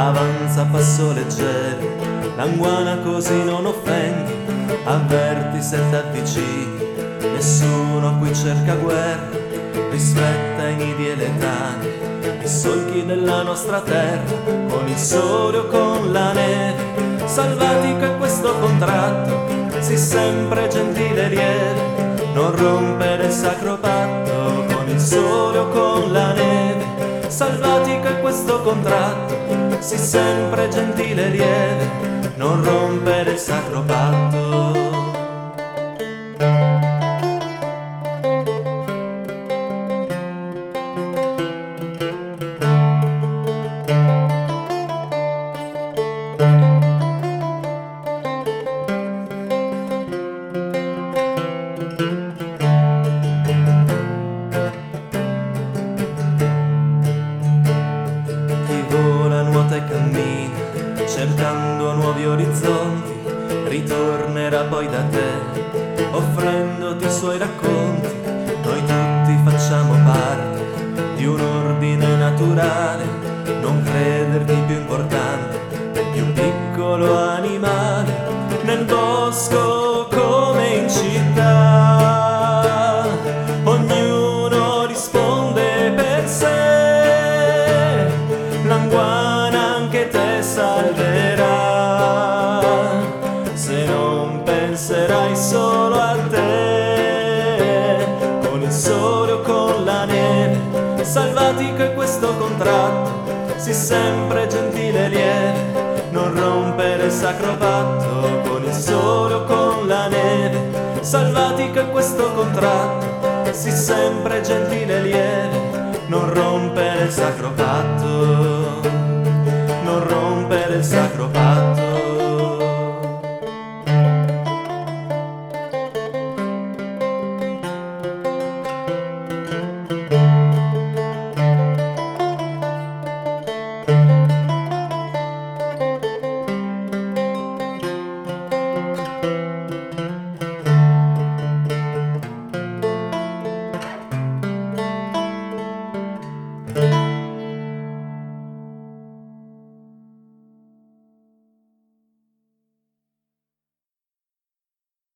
avanza a passo leggero, l'anguana così non offendi, avverti se t'avvicini, nessuno qui cerca guerra, rispetta i nidi e le tane, i solchi della nostra terra, con il sole o con la neve, salvatico è questo contratto, sii sempre gentile e lieve, non rompere il sacro patto, con il sole o con la neve, salvatico è questo contratto, sii sempre gentile e lieve, non rompere il sacro patto. Nuota e cammina, cercando nuovi orizzonti, ritornerà poi da te, offrendoti i suoi racconti. Noi tutti facciamo parte di un ordine naturale, non crederti più importante del più piccolo animale, nel bosco come in città, ognuno risponde per sé, l'anguana anche te salverà, se non penserai solo a te, con il sole o con la neve, salvatico è questo contratto, sii sempre gentile e lieve, non rompere il sacro patto, con il sole o con la neve, salvatico è questo contratto, sii sempre gentile e lieve, non rompere il sacro patto.